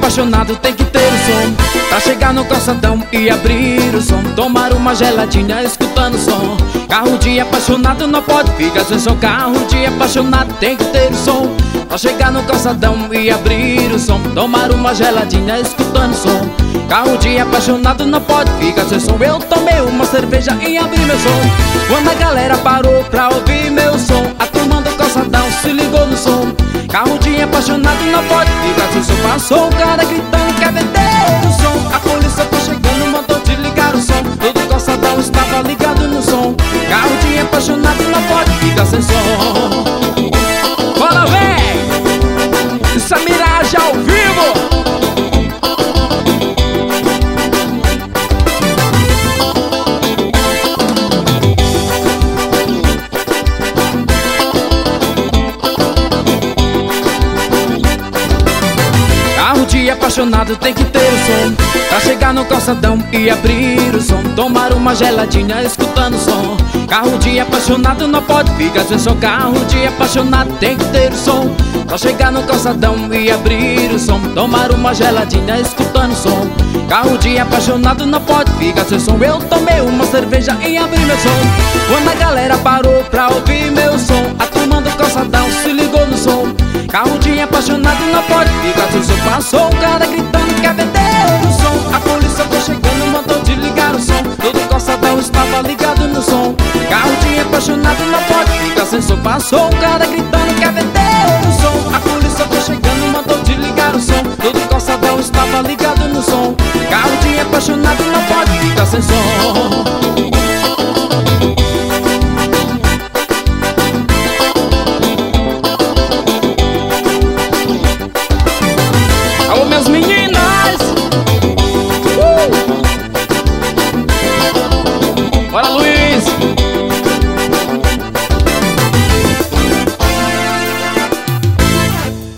apaixonado tem que ter o som pra chegar no calçadão e abrir o som, tomar uma geladinha escutando o som. Carro de apaixonado não pode ficar sem som. Carro de apaixonado tem que ter o som pra chegar no calçadão e abrir o som, tomar uma geladinha escutando o som. Carro de apaixonado não pode ficar sem som. Eu tomei uma cerveja e abri meu som. Quando a galera parou pra ouvir meu som, a turma do calçadão se ligou no som. Carro de apaixonado não pode ficar sem som. Passou um cara gritando quer vender o som. A polícia tá chegando, mandou desligar o som. Todo calçadão estava ligado no som. Carro de apaixonado não pode ficar sem som. Fala, véi! Isso é miragem ao vivo! Carro de apaixonado tem que ter o som pra chegar no calçadão e abrir o som, tomar uma geladinha escutando o som. Carro de apaixonado não pode ficar sem som. Carro de apaixonado tem que ter o som pra chegar no calçadão e abrir o som, tomar uma geladinha escutando o som. Carro de apaixonado não pode ficar sem som. Eu tomei uma cerveja e abri meu som. Quando a galera parou pra ouvir meu som, a turma do calçadão se ligou no som. Carro de apaixonado não pode ficar sem som. Passou um cara gritando quer vender o som. A polícia tá chegando, mandou desligar o som. Todo calçadão estava ligado no som. Carro de apaixonado não pode ficar sem som. Passou um cara gritando quer vender o som. A polícia tá chegando, mandou desligar o som. Todo calçadão estava ligado no som. Carro de apaixonado não pode ficar sem som.